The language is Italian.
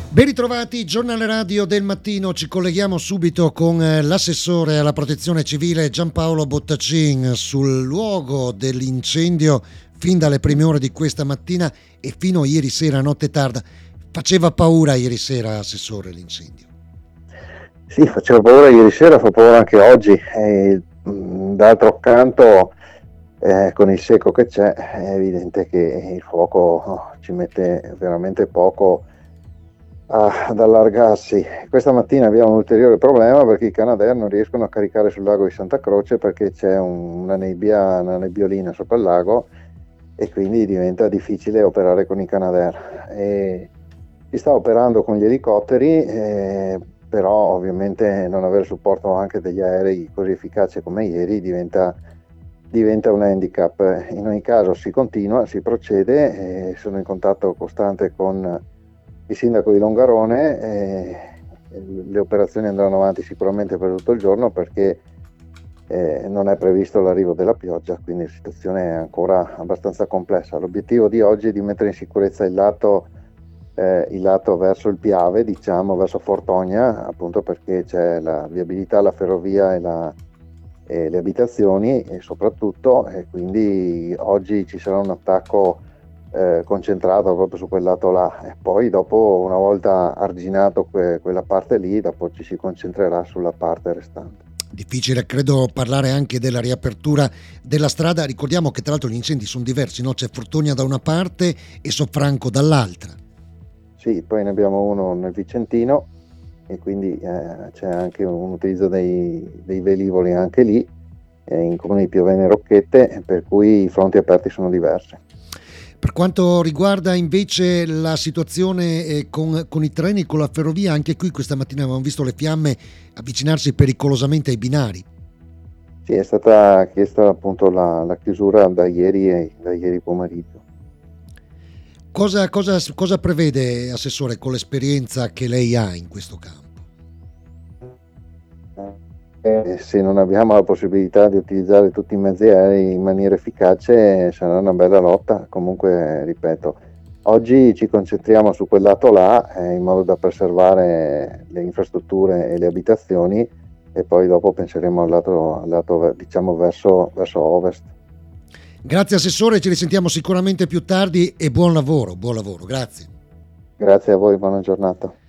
Ben ritrovati, giornale radio del mattino, ci colleghiamo subito con l'assessore alla protezione civile Giampaolo Bottacin sul luogo dell'incendio fin dalle prime ore di questa mattina e fino a ieri sera, notte tarda. Faceva paura ieri sera, assessore, l'incendio? Sì, faceva paura ieri sera, fa paura anche oggi. D'altro canto, con il secco che c'è, è evidente che il fuoco ci mette veramente poco ad allargarsi. Questa mattina abbiamo un ulteriore problema perché i Canadair non riescono a caricare sul lago di Santa Croce perché c'è una nebbiolina sopra il lago e quindi diventa difficile operare con i Canadair. Si sta operando con gli elicotteri, però ovviamente non avere supporto anche degli aerei così efficace come ieri diventa un handicap. In ogni caso si continua, si procede, sono in contatto costante con il sindaco di Longarone, le operazioni andranno avanti sicuramente per tutto il giorno perché non è previsto l'arrivo della pioggia, quindi la situazione è ancora abbastanza complessa. L'obiettivo di oggi è di mettere in sicurezza il lato verso il Piave, diciamo, verso Fortogna, appunto perché c'è la viabilità, la ferrovia e le abitazioni e soprattutto, quindi oggi ci sarà un attacco concentrato proprio su quel lato là e poi dopo, una volta arginato quella parte lì, dopo ci si concentrerà sulla parte restante. Difficile credo parlare anche della riapertura della strada, ricordiamo che tra l'altro gli incendi sono diversi, no? C'è Fortogna da una parte e Soffranco dall'altra. Sì, poi ne abbiamo uno nel Vicentino e quindi c'è anche un utilizzo dei velivoli anche lì, in comune di Piovene e Rocchette, per cui i fronti aperti sono diversi. Per quanto riguarda invece la situazione con i treni, con la ferrovia, anche qui questa mattina abbiamo visto le fiamme avvicinarsi pericolosamente ai binari. Sì, è stata chiesta appunto la chiusura da ieri pomeriggio. Cosa prevede, assessore, con l'esperienza che lei ha in questo campo? Se non abbiamo la possibilità di utilizzare tutti i mezzi aerei in maniera efficace sarà una bella lotta. Comunque, ripeto, oggi ci concentriamo su quel lato là, in modo da preservare le infrastrutture e le abitazioni e poi dopo penseremo al lato diciamo verso ovest. Grazie assessore, ci risentiamo sicuramente più tardi e buon lavoro, grazie. Grazie a voi, buona giornata.